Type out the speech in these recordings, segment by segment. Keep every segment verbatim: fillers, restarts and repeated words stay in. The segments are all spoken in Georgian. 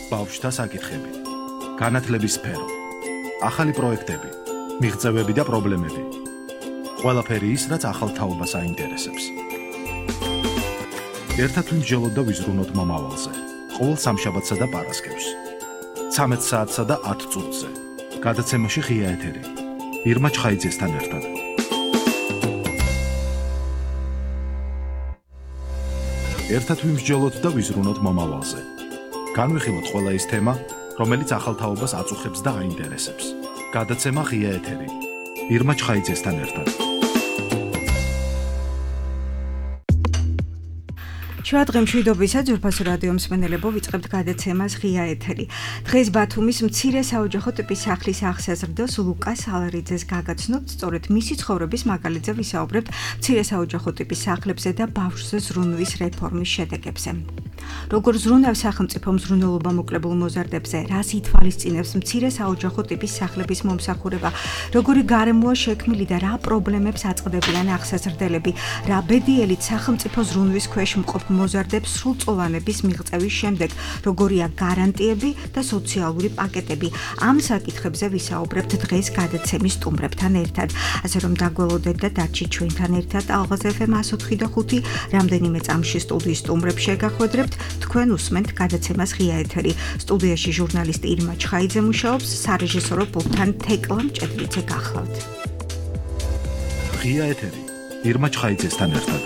ბავშვთა საკითხები, განათლების სფერო, ახალი პროექტები, მიღწევები და პრობლემები. ყველაფერი ის, რაც ახალ თაობას აინტერესებს. ერთად ვიმსჯელოთ და ვიზრუნოთ მომავალზე. ყოველ სამშაბათსა და პარასკევს. ცამეტ საათსა და ათ წუთზე. გადაცემაში ღია ეთერი. ირმა ჩხაიძესთან ერთად. ერთად ვიმსჯელოთ და ვიზრუნოთ მომავალზე. განვიხილოთ ყველა ის თემა, რომელიც ახალ თაობას აწუხებს და აინტერესებს. გადაცემა ღია ეთერი. ირმა ჩხაიძესთან ერთად. შუა დღე მშვიდობისა ძვირფასო რადიო მსმენელებო, ვიწყებთ გადაცემას ღია ეთერი. დღეს ბათუმის მცირე საოჯახო ტიპის სახლის ახსაზრდოს ლუკა სალარიძეს გაგაცნობთ, სწორედ მისი ცხოვრების მაგალითზე ვისაუბრებთ მცირე საოჯახო ტიპის სახლებზე და ბავშვზე ზრუნვის რეფორმის შედეგებზე. როგორ ზრუნავს სახელმწიფო მზრუნველობა მოკლებულ მოზარდებზე, რას ითვალისწინებს მცირე საოჯახო ტიპის სახლების მომსახურება, როგორი გარემოა შექმნილი და რა პრობლემებს აწყდებიან ახსაზრდელები, რა ბედიელით სახელმწიფო ზრუნვის ქვეშ მყოფ მოზარდებს სრულწლოვანების მიღწევის შემდეგ, როგორია გარანტიები და სოციალური პაკეტები. ამ საკითხებზე ვისაუბრებთ დღეს გადაცემის სტუმრებთან ერთად. ასე რომ დაგველოდეთ და დარჩით ჩვენთან ერთად ალღაზ ეფ ემ εκατოთხი და ხუთი, რამდენიმე წამში სტუდიის სტუმრებს შეგახვედრებთ, თქვენ უსმენთ გადაცემას ღია ეთერი. სტუდიაში ჟურნალისტი ირმა ჩხაიძე მუშაობს, სარეჟისორო პულტთან თეკლა მჭედლიძე გახლავთ. ღია ეთერი. ირმა ჩხაიძესთან ერთად.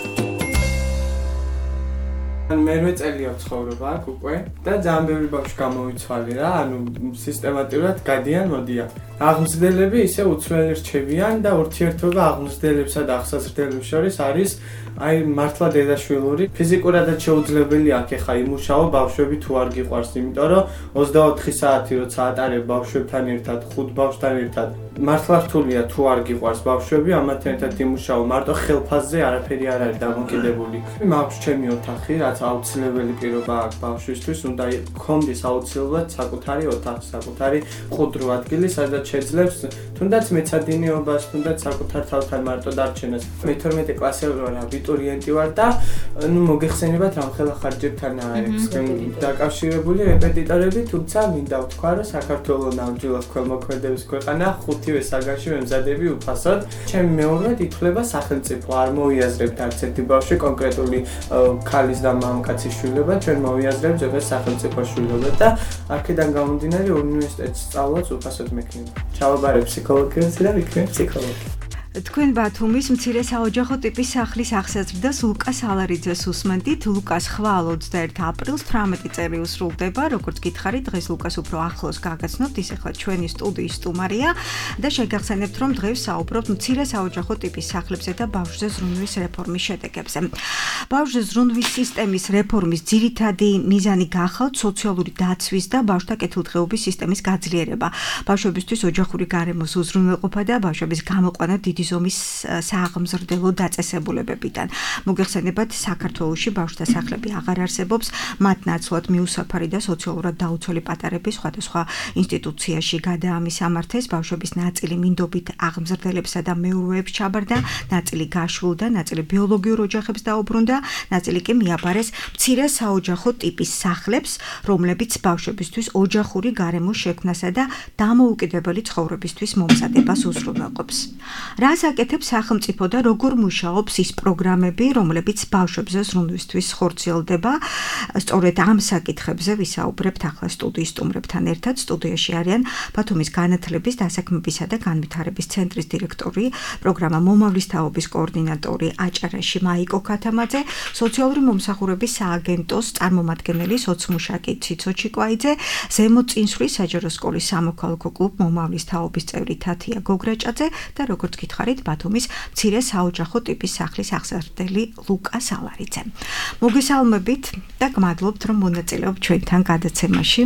მერვე წელია ვცხოვრობ აქ უკვე და ძალიან ბევრი ბავშვი გამოვიცვალე რა, ანუ სისტემატურად გადიან, მოდიან. აღმზრდელები ისე უცვლელი რჩებიან და ურთიერთობა აღმზრდებლებსა და ახსაზრდელებს შორის არის აი მართლა დედაშვილური. ფიზიკურადაც შეუძლებელი აქ ეხა იმუშაო ბავშვები თუ არ გიყვარს, იმიტომ რომ ოცდაოთხი საათი როცა ატარებ ბავშვებთან ერთად, ხუთ ბავშვთან ერთად, მართლა რთულია თუ არ გიყვარს ბავშვები, ამათთან ერთად იმუშაო, მარტო ხელფასზე არაფერი არ არის დამოკიდებული. მაქვს ჩემი ოთახი, რაც აუცილებელი პირობა აქვს ბავშვისთვის, უნდა გქონდეს აუცილებლად საკუთარი ოთახი, საკუთარი ყუდრო ადგილი, სადაც შეძლებს თუნდაც მეცადინეობას, თუნდაც საკუთარ თავთან მარტო დარჩენას. მეთორმეტე კლასზე ვარ, აბიტურიენტი ვარ და ნუ მოგეხსენებათ რამხელა ხარჯებთან არის დაკავშირებული რეპეტიტორები, თუმცა მინდა ვთქვა, რომ საქართველოს ნამდვილად ქველმოქმედების ქვეყანა, ხუთივე საგანში ვემზადები უფასოდ. ჩემი მეურვედ ითვლება სახელმწიფო, არ მოვიაზრებთ არც ერთი ბავშვი კონკრეტული ქალის და მამაკაცის შვილობა, ჩვენ მოვიაზრებთ ზოგადად სახელმწიფო შვილობა და აქედან გამომდინარე უნივერსიტეტში სწავლაც უფასოდ მექნება. ჩავაბარებ ფსიქოლოგიას და ვიქნებ ფსიქოლოგი. თქვენ ბათუმის მცირე საოჯახო ტიპის სახლის ახსაზრდას ლუკა სალარიძეს უსმენთ. ლუკას ხვალ ოცდაერთი აპრილს თვრამეტი წელი უსრულდება. როგორც გითხარით, დღეს ლუკას უფრო ახლოს გაგაცნობთ, ის ახლა ჩვენი სტუდიის სტუმარია და შეგახსენებთ, რომ დღეს საუბრობთ მცირე საოჯახო ტიპის სახლებზე და ბავშვზე ზრუნვის რეფორმის შედეგებზე. ბავშვზე ზრუნვის სისტემის რეფორმის ძირითადი მიზანი გახავთ სოციალური დაცვის და ბავშვთა კეთილდღეობის სისტემის გაძლიერება. ბავშვებისთვის ოჯახური გარემოს უზრუნველყოფა და ბავშვების გამოყვანა დიდი ზომის სააღმზრდელო დაწესებულებებიდან. მოგეხსენებათ, საქართველოში ბავშვთა სახლები აღარ არსებობს, მათ ნაცვლად მიუსაფარი და სოციალურად დაუცველი პატარები სხვადასხვა ინსტიტუციაში გადაამისამართეს, ბავშვების ნაწილი მინდობით აღმზრდელებსა და მეურვეებს ჩაბარდა, ნაწილი გაშლილდა, ნაწილი ბიოლოგიურ ოჯახებს დაუბრუნდა, ნაწილი კი მიაბარეს მცირე საოჯახო ტიპის სახლებს, რომლებიც ბავშვებისთვის ოჯახური გარემოს შექმნასა და დამოუკიდებელი ცხოვრებისთვის მომზადებას უზრუნველყოფს. რას აკეთებს სახელმწიფო და როგორ მუშაობს ის პროგრამები, რომლებიც ბავშვებზე ზრუნვისთვის ხორციელდება? სწორედ ამ საკითხებზე ვისაუბრებთ ახლა სტუდიის სტუმრებთან ერთად. სტუდიაში არიან ბათუმის განათლების, დასაქმებისა და განვითარების ცენტრის დირექტორი, პროგრამა მომავლის თაობის კოორდინატორი აჭარაში მაიკო ქათამაძე, სოციალური მომსახურების სააგენტოს წარმომადგენელი სოცმუშაკი ციცო ჩიკვაიძე, ზემო წინსვლის საჯარო სკოლის სამოქალაქო კლუბ მომავლის თაობის წევრი თათია გოგრაჭაძე და როგორც გითხარით, ბათუმის მცირე საოჯახო ტიპის სახლის ახსარდელი ლუკა სალარიძე. მოგესალმებით და გმადლობთ, რომ მონაწილეობთ ჩვენთან გადაცემაში.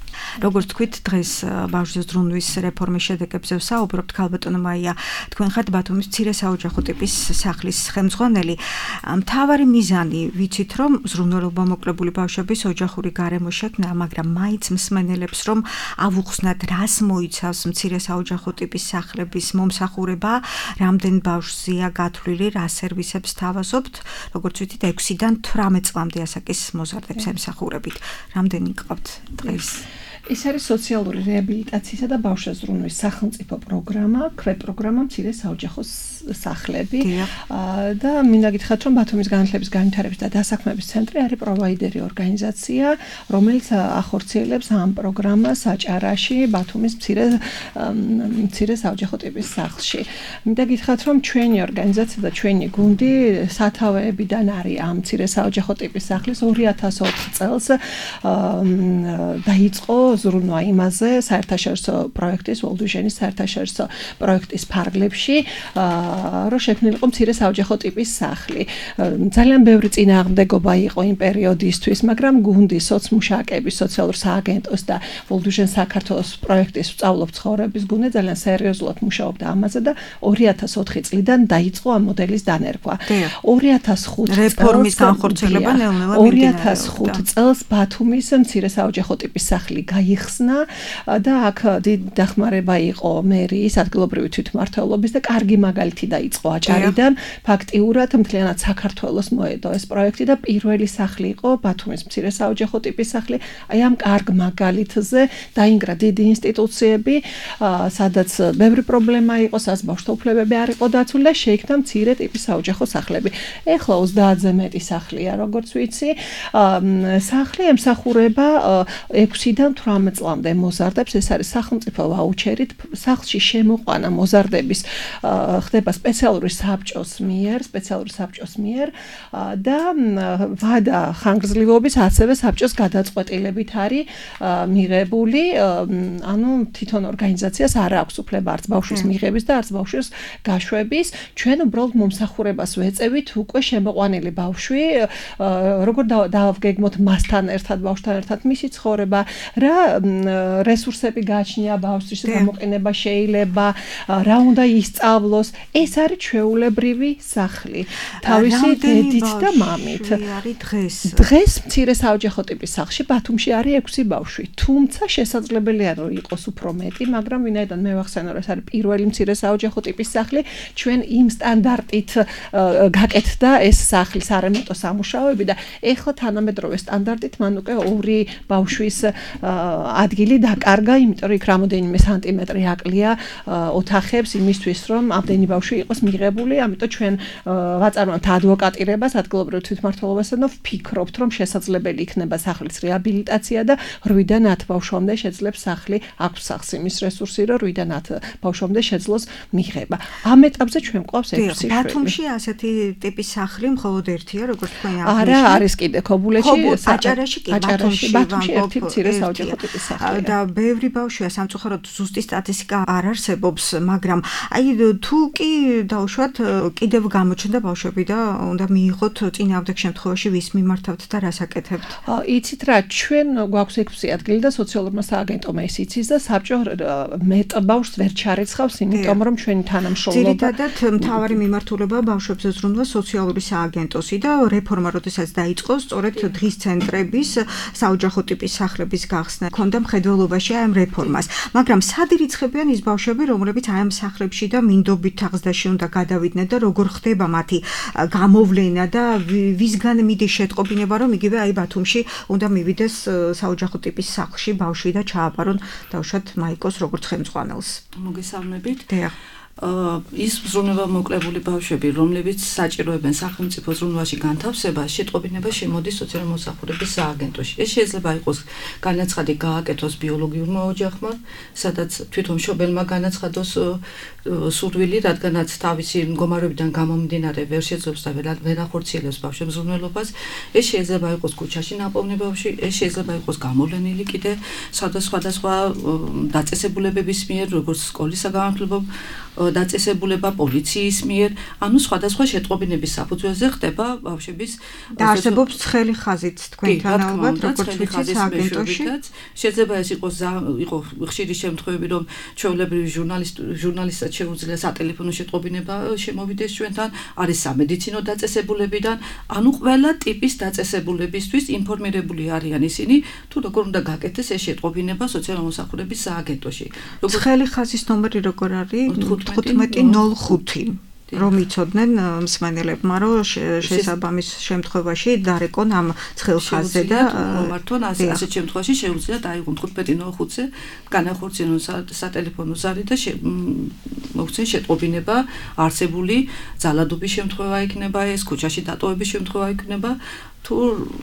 როგორც თქვით, დღეს ბავშვის ზრუნვის რეფორმის შედეგებზე ვსაუბრობთ. ქალბატონო მაია, თქვენ ხართ ბათუმის მცირე საოჯახო ტიპის სახლის ხელმძღვანელი. მთავარი მიზანი ვიცით, რომ ზრუნველობა მოკლებული ბავშვების ოჯახური გარემო შექმნა, მაგრამ მაინც მსმენელებს რომ ავუხსნათ, რას მოიცავს მცირე საოჯახო ტიპის სახლების მომსახურება, რამდენ ბავშვზეა გათვლილი, რა სერვისებს თავაზობთ, როგორც ვიცით, ექვსიდან თვრამეტ წლამდე ასაკის მოზარდებს ემსახურებით. რამდენი გყავთ დღეს? ეს არის სოციალური რეაბილიტაციისა და ბავშვთა ზრუნვის სახელმწიფო პროგრამა, ქვე პროგრამა მცირე საოჯახო სახლები და მინდა გითხრათ, რომ ბათუმის განათლების განვითარების და დასაქმების ცენტრი არის პროვაიდერი ორგანიზაცია, რომელიც ახორციელებს ამ პროგრამას აჭარაში, ბათუმის მცირე მცირე საოჯახო ტიპის სახლში. მინდა გითხრათ, რომ ჩვენი ორგანიზაცია და ჩვენი გუნდი სათავეებიდან არის ამ მცირე საოჯახო ტიპის სახლის ორი ათას ოთხ წელს დაიწყო ზრუნვა იმაზე საერთაშორისო პროექტის ვოლდუჟენის საერთაშორისო პროექტის ფარგლებში, რომ შექმნილიყო მცირე საოჯახო ტიპის სახლი. ძალიან ბევრი წინააღმდეგობა იყო იმ პერიოდისთვის, მაგრამ გუნდი სოცმუშაკების, სოციალურ სააგენტოს და ვოლდუჟენ საქართველოს პროექტის სწავლობ ცხოვრების გუნდი ძალიან სერიოზულად მუშაობდა ამაზე და ორი ათას ოთხი წლიდან დაიწყო ამ მოდელის დანერგვა. ორი ათას ხუთი რეფორმის განხორციელება ნელ-ნელა მიმდინარეობდა. ორი ათას ხუთი წელს ბათუმის მცირე საოჯახო ტიპის სახლი გაიხსნა და აქ დიდი დახმარება იყო მერის, ადგილობრივი თვითმმართველობის და კარგი მაგალითი დაიწყო აჭარიდან. ფაქტიურად მთლიანად საქართველოს მოედო ეს პროექტი და პირველი სახლი იყო ბათუმის მცირე საოჯახო ტიპის სახლი. აი ამ კარგ მაგალითზე დაინგრა დიდი ინსტიტუციები, სადაც ბევრი პრობლემა იყო, სადაც ბავშვთა უფლებები არ იყო დაცული და შეიქმნა მცირე ტიპის საოჯახო სახლები. ეხლა ოცდაათზე მეტი სახლია, როგორც ვიცი. სახლი ემსახურება ექვსიდან თვრამეტ წლამდე მოზარდებს, ეს არის სახელმწიფო ვაუჩერით. სახლში შემოყვანა მოზარდების ხდება სპეციალური საბჭოს მიერ, სპეციალური საბჭოს მიერ და ვადა ხანგრძლივობის ასევე საბჭოს გადაწყვეტილებით არის მიღებული, ანუ თვითონ ორგანიზაციას არ აქვს უფლება არც ბავშვის მიღების და არც ბავშვის გაშვების. ჩვენ უბრალოდ მომსახურებას ვეწევით უკვე შემოყვანილი ბავშვი, როგორ დავგეგმოთ მასთან ერთად, ბავშვთან ერთად მისი ცხოვრება, რა რესურსები გააჩნია ბავშვის, გამოყენება შეიძლება, რა უნდა ისწავლოს. ეს არის ჩვეულებრივი სახლი. თავისი დედით და მამით. დღეს დღეს მცირე საოჯახო ტიპის სახლში ბათუმში არის ექვსი ბავშვი. თუმცა შესაძლებელია რომ იყოს უფრო მეტი, მაგრამ ვინაიდან მე ვახსენე, რომ ეს არის პირველი მცირე საოჯახო ტიპის სახლი, ჩვენ იმ სტანდარტით გაკეთდა ეს სახლის არემონტო სამუშაოები და ეხლა თანამედროვე სტანდარტით მან უკვე ორი ბავშვის ადგილი დაკარგა, იმიტომ რომ იქ რამოდენიმე სანტიმეტრი აკლია ოთახებს იმისთვის, რომ ამდენი ბავშვი იყოს მიღებული, ამიტომ ჩვენ ვაწარმოებთ ადვოკატირებას, ადგილობრივ თვითმმართველობასთან და ვფიქრობთ, რომ შესაძლებელი იქნება სახლის რეაბილიტაცია და რვიდან ათ ბავშვამდე შეძლებს სახლი აქვს სახს იმის რესურსი, რომ რვიდან ათ ბავშვამდე შეძლოს მიღება. ამ ეტაპზე ჩვენ გვყავს ექვსი შვილი. ბათუმში ასეთი ტიპის სახლი მხოლოდ ერთია, როგორც თქვენ აღნიშნეთ. არა, არის კიდე ქობულეთში, აჭარაში კი, ბათუმში, ბათუმში ერთი მცირე საოჯახო ტიპის სახლია. და ბევრი ბავშვია, სამწუხაროდ ზუსტი სტატისტიკა არ არსებობს, მაგრამ აი თუ კი დავუშვათ კიდევ გამოჩნდა ბავშვები და უნდა მიიღოთ წინააღმდეგ შემთხვევაში ვის მიმართავთ და რას აკეთებთ? იცით რა, ჩვენ გვაქვს ექვსი ადგილი და სოციალურმა სააგენტომ ეს იცის და საბჭო მეტ ბავშვს ვერ ჩარიცხავს, იმიტომ რომ ჩვენი თანამშრომლობა ძირითადად მთავარი მიმართულება ბავშვებზე ზრუნვა სოციალური სააგენტოსი და რეფორმა როდესაც დაიწყო, სწორედ დღის ცენტრების საოჯახო ტიპის სახლების გახსნა ქონდა მხედველობაში ამ რეფორმას. მაგრამ სად ირიცხებიან ის ბავშვები, რომლებიც აი ამ სახლებში და მინდობით აღზრდაში უნდა გადავიდნენ და როგორ ხდება მათი გამოვლენა და ვისგან მიდის შეტყობინება, რომ იგივე აი ბათუმში უნდა მივიდეს საოჯახო ტიპის სახლში ბავშვი და ჩააბარონ დავუშვათ მაიკოს როგორც ხელმძღვანელს. მოგესალმებით. დიახ. ის ზრუნვა მოკლებული ბავშვები, რომლებიც საჭიროებენ სახელმწიფო ზრუნვაში განთავსებას, შეტყობინება შემოდის სოციალური მოსახურების სააგენტოში. ეს შეიძლება იყოს განაცხადი გააკეთოს ბიოლოგიურმა ოჯახმა, სადაც თვითონ მშობელმა განაცხადოს სურვილი, რადგანაც თავისი მდგომარეობიდან გამომდინარე ვერ შეძლებს და ვერ ახორციელებს ბავშვებს ზრუნველობას. ეს შეიძლება იყოს ქუჩაში ნაპოვნი ბავშვი, ეს შეიძლება იყოს გამოვლენილი კიდე სხვადასხვა დაწესებულებების მიერ, როგორც სკოლის საგანმანათლებლო დაწესებულება პოლიციის მიერ, ანუ სხვადასხვა შეტყობინების საფუძველზე ხდება ბავშვების და არსებობს ცხელი ხაზით თქვენთან ალბათ, როგორც ვიცით სააგენტოში. შეიძლება ეს იყოს იყო ხშირი შემთხვევები, რომ ჩვეულებრივი ჟურნალისტ ჟურნალისტად შეუძლია სატელეფონო შეტყობინება შემოვიდეს ჩვენთან, არის სამედიცინო დაწესებულებიდან, ანუ ყველა ტიპის დაწესებულებისთვის ინფორმირებული არიან ისინი, თუ როგორ უნდა გაკეთდეს ეს შეტყობინება სოციალური მომსახურების სააგენტოში. ცხელი ხაზის ნომერი როგორ არის? თხუთმეტი ნულ ხუთი. რომ იცოდნენ მსმენელებმა, რომ შესაბამის შემთხვევაში დარეკონ ამ ცხელ ხაზზე და მომართონ ასეთ შემთხვევაში შეუძლია დაიღონ თხუთმეტი ნულ ხუთზე განახორციელონ სატელეფონო ზარი და მოგვცენ შეტყობინება, არსებული ძალადობის შემთხვევა იქნება ეს, ქუჩაში დატოვების შემთხვევა იქნება, თუ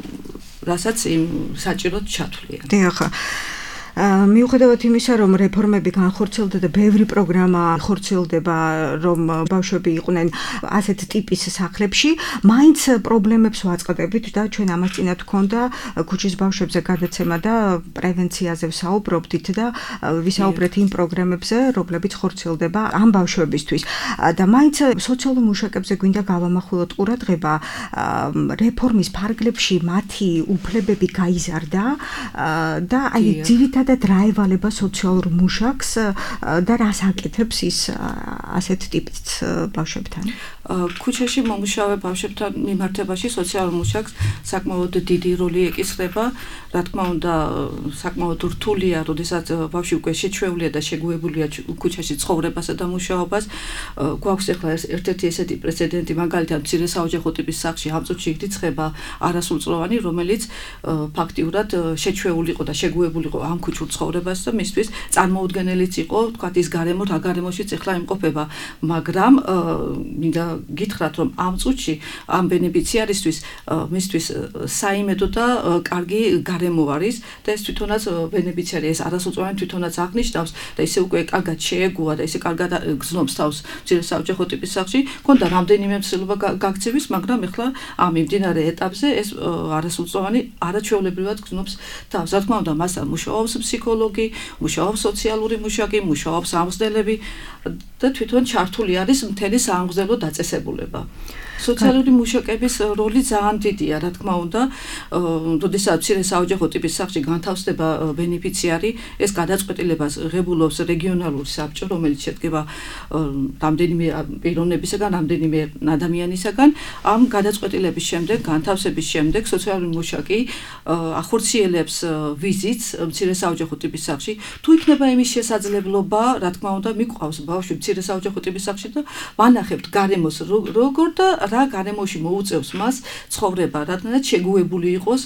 რასაც იმ საჭიროდ ჩათვლიან. დიახ. მიუხედავად იმისა, რომ რეფორმები განხორციელდა და ბევრი პროგრამა ხორციელდება, რომ ბავშვები იყვნენ ასეთ ტიპის სახლებში, მაინც პრობლემებს ვაწყდებით და ჩვენ ამას წინათ გქონდა ქუჩის ბავშვებზე გადაცემა და პრევენციაზე ვსაუბრობდით და ვისაუბრეთ იმ პროგრამებზე, რომლებიც ხორციელდება ამ ბავშვებისთვის. და მაინც სოციალურ მუშაკებზე გვინდა გავამახვილოთ ყურადღება, რეფორმის ფარგლებში მათი უფლებები გაიზარდა და აი ძირითადად და დრაევალება სოციალურ მუშაკს და რას აკეთებს ის ასეთ ტიპის ბავშვებთან. ქუჩაში მომუშავე ბავშვებთან მიმართებაში სოციალურ მუშაკს საკმაოდ დიდი როლი ეკისრება. რა თქმა უნდა, საკმაოდ რთულია, როდესაც ბავშვი უკვე შეჩვეულია და შეგუებულია ქუჩაში ცხოვრებასა და მუშაობას. გვაქვს ახლა ერთ-ერთი ესეთი პრეცედენტი, მაგალითად, მცირე საოჯახო ტიპის სახლში ამ წუთში ირიცხება არასრულწლოვანი, რომელიც ფაქტიურად შეჩვეულიყო და შეგუებულიყო ამ ქუჩურ ცხოვრებას და მისთვის წარმოუდგენელიც იყო, თქვათ ის გარემო, რა გარემოშიც ახლა იმყოფება, მაგრამ მინდა გითხრათ, რომ ამ წუთში ამ ბენეფიციარისთვის მისთვის საიმედო და კარგი გარემო არის და ეს თვითონაც ბენეფიციარი ეს არასრულწლოვანი თვითონაც აღნიშნავს და ისე უკვე კარგად შეეგუა და ისე კარგად გზნობს თავს მცირე საოჯახო ტიპის სახლში, ქონდა რამდენიმე მსვლელობა გაქცევის, მაგრამ ახლა ამ მიმდინარე ეტაპზე ეს არასრულწლოვანი არაჩვეულებრივად გზნობს თავს. რა თქმა უნდა, მასთან მუშაობს ფსიქოლოგი, მუშაობს სოციალური მუშაკი, მუშაობს ამღზნელები და თვითონ ჩართული არის მთელი საამღზნელო დაწესებულება. სოციალური მუშაკების როლი ძალიან დიდია, რა თქმა უნდა, როდესაც მცირე საოჯახო ტიპის სახლში განთავსდება ბენეფიციარი, ეს გადაწყვეტილებას ღებულობს რეგიონალური საბჭო, რომელიც შედგება რამდენიმე პიროვნებისაგან, რამდენიმე ადამიანისაგან. ამ გადაწყვეტილების შემდეგ, განთავსების შემდეგ სოციალური მუშაკი ახორციელებს ვიზიტს მცირე საოჯახო ტიპის სახლში. თუ იქნება იმის შესაძლებლობა, რა თქმა უნდა, მიყვავს ბავშვი მცირე საოჯახო ტიპის სახლში და ვანახებთ გარემოს როგორ და რა გარემოში მოუწევს მას ცხოვრება, რადგანაც შეგუებული იყოს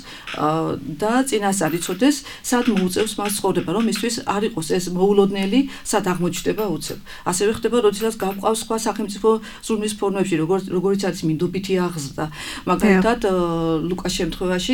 და წინასწარ იცოდეს, სად მოუწევს მას ცხოვრება, რომ მისთვის არ იყოს ეს მოულოდნელი, სად აღმოჩნდება უცებ. ასევე ხდება, როდესაც გავყავს სხვა სახელმწიფო ზრუნვის ფორმებში, როგორიც არის მინდობითი აღზრდა. მაგალითად, ლუკას შემთხვევაში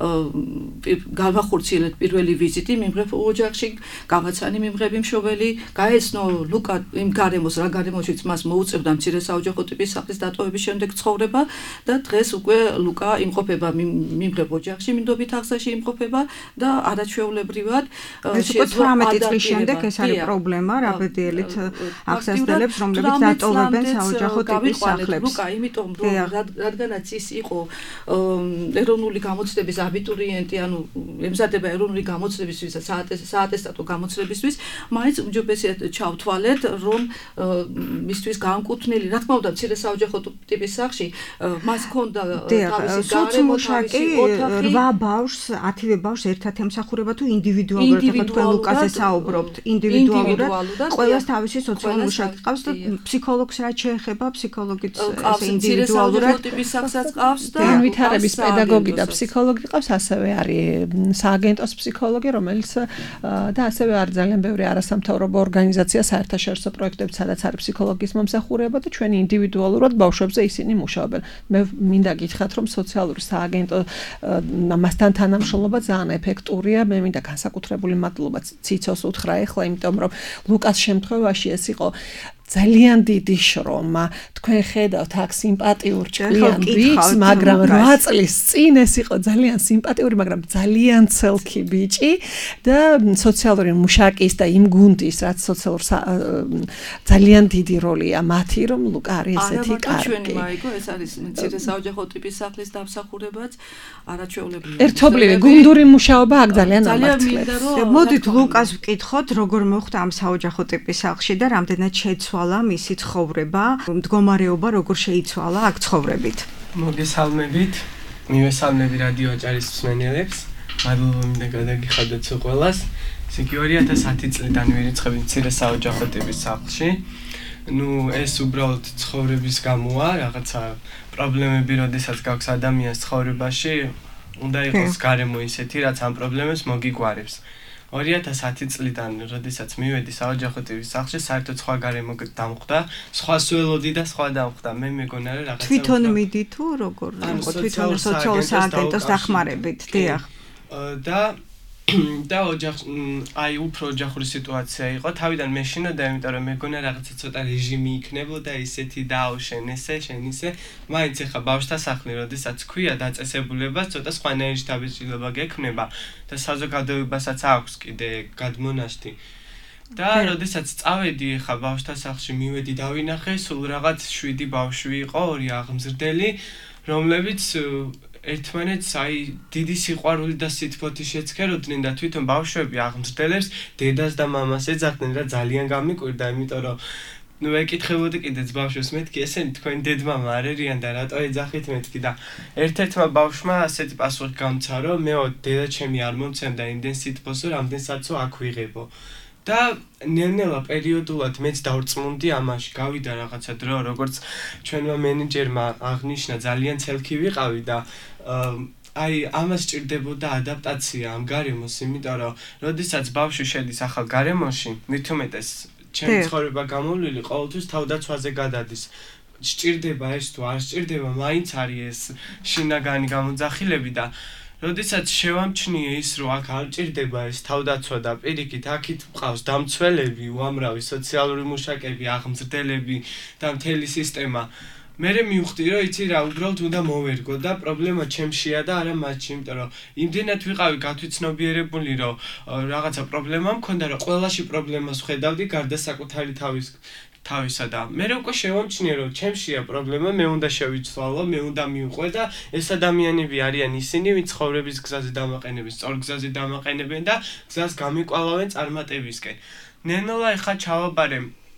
გავახორციელეთ პირველი ვიზიტი მიმღებ ოჯახში, გავაცანი მიმღები მშობელი, გაეცნო ლუკა იმ გარემოს, რა გარემოშიც მას მოუწევდა მცირე საოჯახო ტიპის სახლის დატოვების შემდეგ ცხოვრება და დღეს უკვე ლუკა იმყოფება მიმღებ ოჯახში, მინდობით აღზრდაში იმყოფება და არაჩვეულებრივად ეს უკვე თვრამეტი წლის შემდეგ ეს არის პრობლემა, რაბედიელით აღზრდელებს, რომლებიც დატოვებენ საოჯახო ტიპის სახლებს. ლუკა, იმიტომ რომ რადგანაც ის იყო ეროვნული გამოცდების აბიტურიენტი, ანუ ემზადება ეროვნული გამოცდებისთვის და საატესტატო გამოცდებისთვის, მაინც უმჯობესია ჩავთვალეთ, რომ მისთვის განკუთვნილი, რა თქმა უნდა, მცირე საოჯახო ტიპის სახლში მას ჰქონდა თავისი გარემო, თავისი ოთახი. რვა ბავშვს, ათივე ბავშვს ერთად ემსახურება თუ ინდივიდუალურად, ახლა თქვენ ლუკაზე საუბრობთ, ინდივიდუალურად, ყველას თავისი სოციალური მუშაკი ყავს და ფსიქოლოგს რაც შეეხება, ფსიქოლოგიც ესე ინდივიდუალურად ტიპის სახლსაც ყავს და განვითარების პედაგოგი და ფსიქოლოგი ყავს, ასევე არის სააგენტოს ფსიქოლოგი, რომელიც და ასევე არის ძალიან ბევრი არასამთავრობო ორგანიზაცია საერთაშორისო პროექტები, სადაც არის ფსიქოლოგის მომსახურება და ჩვენი ინდივიდუალურად ბავშვებზე ისინი მუშაობენ. მე მინდა გითხრათ, რომ სოციალური სააგენტო მასთან თანამშრომლობა ძალიან ეფექტურია. მე მინდა განსაკუთრებული მადლობა ციცოს უთხრა ეხლა, იმიტომ რომ ლუკას შემთხვევაში ეს იყო ძალიან დიდი შრომა. თქვენ ხედავთ აქ სიმპათიურ ჭკვიან ბიჭს, მაგრამ რვა წლის წინ ეს იყო ძალიან სიმპათიური, მაგრამ ძალიან ცელქი ბიჭი და სოციალური მუშაკის და იმ გუნდის, რაც სოციალურ ძალიან დიდი როლია მათი, რომ ლუკა არის ესეთი კარგი. ჩვენი მაიგო, ეს არის მცირე საოჯახო ტიპის სახლის დამსახურებაც, არაჩვეულებრივი. ერთობლივი გუნდური მუშაობა აქ ძალიან ამართლებს. მოდით ლუკას ვკითხოთ, როგორ მოხდა ამ საოჯახო ტიპის სახლში და რამდენად შეცვალა მისი ცხოვრება, მდგომარეობა როგორ შეიცვალა აქ ცხოვრებით. მოგესალმებით, მივესალმები რადიო აჭარის მსმენელებს. მადლობა მინდა გადაგიხადოთ ყველას. ესე იგი ორი ათას ათი წლიდან ვირიცხები მცირე საოჯახო ტიპის სახლში. ნუ ეს უბრალოდ ცხოვრების გამოა, რაღაცა პრობლემები, როდესაც გაქვს ადამიანს ცხოვრებაში, უნდა იყოს გარემო ისეთი, რაც ამ პრობლემებს მოგიგვარებს. ორი ათას ათი წლიდან, როდესაც მივედი საოჯახო ტიპის სახლში, საერთოდ სხვა გარემო დამხვდა, სხვა სველოდი და სხვა დამხვდა. მე მეგონა რომ რაღაცა თვითონ მიდი თუ როგორ იყო თვითონ სოციალურ სააგენტოს დახმარებით, დიახ. და და ოჯახ აი უფრო ოჯახური სიტუაცია იყო. თავიდან მეშინოდა, იმიტომ რომ მეგონა რაღაცა ცოტა რეჟიმი იქნებოდა ისეთი დაავშენ ესე, შენ ისე. მაინც ეხა ბავშვთა სახლი, როდესაც ქვია დაწესებულებას, ცოტა სხვანაირი შთაბეჭდილება გექმნება და საზოგადოებასაც აქვს კიდე გადმონაშთი. და როდესაც წავედი ეხა ბავშვთა სახლში, მივედი დავინახე, სულ რაღაც შვიდი ბავშვი იყო, ორი აღმზრდელი, რომლებიც ერთმანეთს აი დიდი სიყვარული და სითბოთი შეცქეროდნენ და თვითონ ბავშვები აღმზრდელებს დედას და მამას ეძახდნენ და ძალიან გამიკვირდა, იმიტომ რომ ნუ ეკითხებოდი კიდეც ბავშვებს, მეთქი ესენი თქვენი დედმამა არ არიან და რატო ეძახით მეთქი და ერთ-ერთმა ბავშვმა ასეთი პასუხი გამცა, რომ მეო დედა ჩემი არ მომცემდა იმდენ სითბოსო, რამდენსაცო აქ ვიღებო. და ნელ-ნელა პერიოდულად მეც დავწმუნდი ამაში, გავიდა რაღაცა დრო, როგორც ჩვენმა მენეჯერმა აღნიშნა, ძალიან ცელქი ვიყავი და აი ამას ჭირდებოდა ადაპტაცია ამ გარემოს, იმიტომ რომ როდესაც ბავშვი შედის ახალ გარემოში, მით უმეტეს ჩემი ცხოვრება გამოვლილი ყოველთვის თავდაცვაზე გადადის. სჭირდება ეს თუ არ სჭირდება, მაინც არის ეს შინაგანი გამოძახილები და როდესაც შევამჩნიე ის, რომ აქ არ ჭირდება ეს თავდაცვა და პირიქით აქით მყავს დამცველები, უამრავი სოციალური მუშაკები, აღმზრდელები და მთელი სისტემა. მერე მივხვდი, რომ იცი რა, უბრალოდ უნდა მოვერგო და პრობლემა ჩემშია და არა მათში, იმიტომ რომ იმდენად ვიყავი გათვითცნობიერებული, რომ რაღაცა პრობლემა მქონდა, რომ ყველაში პრობლემას ვხედავდი გარდა საკუთარი თავის თავისა და მე უკვე შევამჩნიე, რომ ჩემშია პრობლემა, მე უნდა შევიცვალო, მე უნდა მივყვე და ეს ადამიანები არიან ისინი, ვინც ცხოვრების გზაზე დამაყენებენ, სწორ გზაზე დამაყენებენ და გზას გამიკვალავენ წარმატებისკენ. ნელა ეხა ჩავაბარე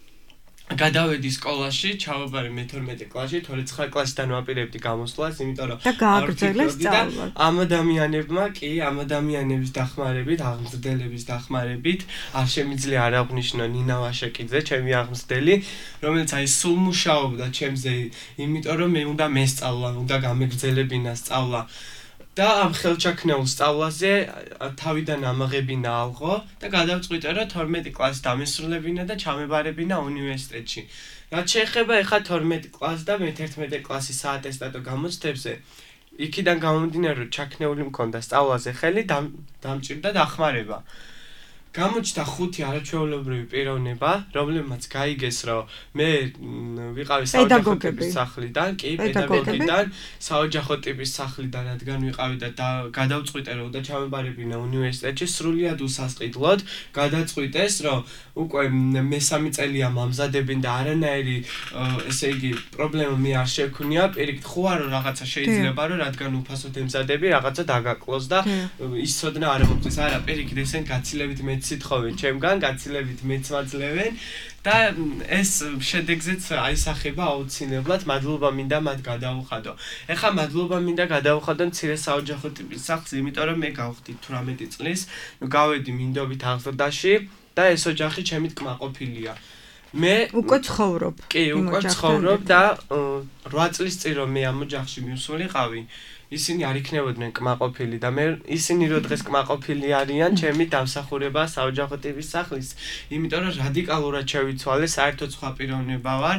გადავედი სკოლაში, ჩავაბარე მეთორმეტე კლასში, თორმეტ კლასიდან ვაპირებდი გამოსვლას, იმიტომ რომ და გააგრძელეს სწავლა. ამ ადამიანებმა კი, ამ ადამიანების დახმარებით, აღმზრდელების დახმარებით, არ შემიძლია არ აღვნიშნო ნინა ვაშაკიძე, ჩემი აღმზრდელი, რომელიც აი სულ მუშაობდა ჩემზე, იმიტომ რომ მე უნდა მესწავლა, უნდა გამეგრძელებინა სწავლა. და ამ ხელჩაქნეულ სწავლაზე თავიდან ამაღებინა ალღო და გადავწყვიტე, რომ თორმეტი კლასი დამესრულებინა და ჩამებარებინა უნივერსიტეტში. რაც შეეხება ეხა თორმეტი კლასს და მეთერთმეტე კლასის საატესტატო გამოცდებზე, იქიდან გამომდინარე, რომ ჩაქნეული მქონდა სწავლაზე ხელი, დამჭირდა დახმარება. გამოჩნდა ხუთი არაჩვეულებრივი პიროვნება, რომლებმაც გაიგეს, რომ მე ვიყავი საოჯახო ტიპის სახლიდან, კი, პედაგოგიდან, საოჯახო ტიპის სახლიდან, რადგან ვიყავი და გადავწყვიტე, რომ უნდა ჩამებარებინა უნივერსიტეტში, სრულიად უსასყიდლოდ გადაწყვიტეს, რომ უკვე მესამე წელია მომზადებინ და არანაირი, ესე იგი, პრობლემა მე არ შექმნია, პირიქით ხო არა რაღაცა შეიძლება, რომ რადგან უფასოდ ემზადები, რაღაცა დაგაკლოს და ისოდნა არ მომწეს, არა, პირიქით ესენ გაცილებით მე სიტყვით ჩემგან გაცილებით მეც ვაძლევენ და ეს შედეგზეც აისახება აუცილებლად, მადლობა მინდა მათ გადავუხადო. ეხლა მადლობა მინდა გადავუხადო მცირე საოჯახო ტიპის სახლს, იმიტომ რომ მე გავხდი თვრამეტი წლის, ნუ გავედი მინდობით აღზრდაში და ეს ოჯახი ჩემით კმაყოფილია. მე უკვე ცხოვრობ. კი, უკვე ცხოვრობ და რვა წლის წინ რომ მე ამ ოჯახში მივსულიყავი, ისინი არ იქნებოდნენ კმაყოფილი და მე ისინი რო დღეს კმაყოფილი არიან ჩემი დამსახურება საოჯახო ტიპის სახლის, იმიტომ რომ რადიკალურად შევიცვალე, საერთოდ სხვა პიროვნება ვარ.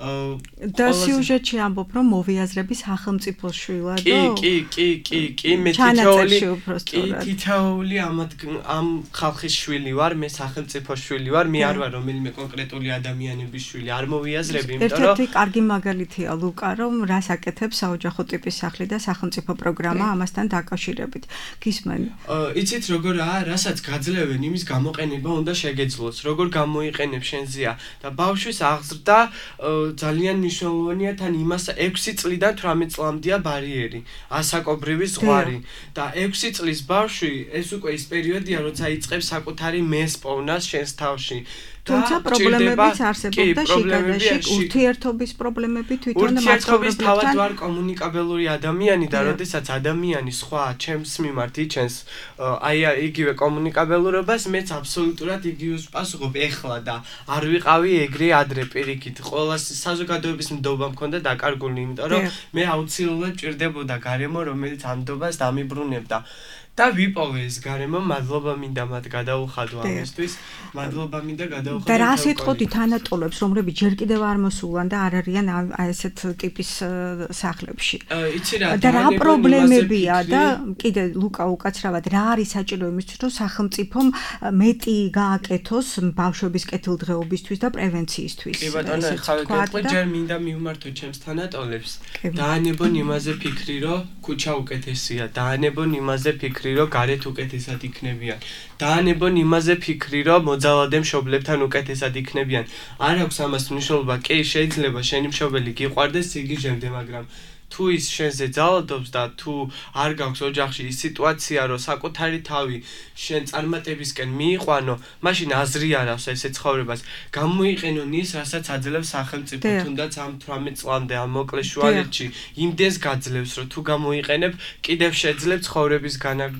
და სიუჟეტში ამბობ, რომ მოვიაზრები სახელმწიფოს შვილად. კი, კი, კი, კი, კი, მე თითოეული კი, თითოეული ამ ხალხის შვილი ვარ, მე სახელმწიფოს შვილი ვარ, მე არ ვარ რომელიმე კონკრეტული ადამიანების შვილი, არ მოვიაზრები, იმიტომ რომ ერთ-ერთი კარგი მაგალითია ლუკა, რომ რას აკეთებს საოჯახო ტიპის სახლი და სახელმწიფო პროგრამა ამასთან დაკავშირებით. გისმენ? იცით როგორაა, რასაც გაძლევენ, იმის გამოყენება უნდა შეგეძლოს, როგორ გამოიყენებ შენზეა და ბავშვის აღზრდა ძალიან მნიშვნელოვანია თან იმას ექვსი წლიდან თვრამეტ წლამდეა ბარიერი, ასაკობრივი ზღვარი და ექვსი წლის ბავშვი ეს უკვე ის პერიოდია, როცა იწყებს საკუთარი მეს პოვნას შენს თავში. თუმცა პრობლემებიც არსებობდა შიგადაში, ურთიერთობის პრობლემები თვითონ მაცხოვრებლებთან. თავად ვარ კომუნიკაბელური ადამიანი და როდესაც ადამიანი სხვა ჩემს მიმართ იჩენს აი იგივე კომუნიკაბელურობას, მეც აბსოლუტურად იგივეს პასუხობ ეხლა და არ ვიყავი ეგრე ადრე პირიქით. ყველა საზოგადოების ნდობა მქონდა დაკარგული, იმიტომ რომ მე აუცილებლად ჭირდებოდა გარემო, რომელიც ამ ნდობას დამიბრუნებდა. და ვიპოვე ეს გარემო, მადლობა მინდა მათ გადაუხადო ამისთვის, მადლობა მინდა გადაუხადო. და რა სიტყოდი თანატოლებს, რომლებიც ჯერ კიდევ არ მოსულან და არ არიან ესეთ ტიპის სახლებში. იცი რა, და რა პრობლემებია და კიდე ლუკა უკაცრავად რა არის საჭირო იმისთვის, რომ სახელმწიფომ მეტი გააკეთოს ბავშვების კეთილდღეობისთვის და პრევენციისთვის. კი ბატონო, ხავე გეტყვი, ჯერ მინდა მივმართო ჩემს თანატოლებს. დაანებონ იმაზე ფიქრი, რომ ქუჩა უკეთესია, დაანებონ იმაზე ფიქრი რომ გარეთ უკეთესად იქნებიან. დაანებონ იმაზე ფიქრი, რომ მოძალადე მშობლებთან უკეთესად იქნებიან. არ აქვს ამას მნიშვნელობა, კი, შეიძლება შენი მშობელი გიყვარდეს სიგიჟემდე, მაგრამ თუ ის შენზე ძალადობს და თუ არ გაქვს ოჯახში ის სიტუაცია, რომ საკუთარი თავი შენ წარმატებისკენ მიიყვანო, მაშინ აზრი არ აქვს ესე ცხოვრებას. გამოიყენონ ის, რასაც აძლევს სახელმწიფო, თუნდაც ამ თვრამეტ წლამდე, ამ მოკლე შუალედში, იმდენს გაძლევს, რომ თუ გამოიყენებ, კიდევ შეძლებ ცხოვრების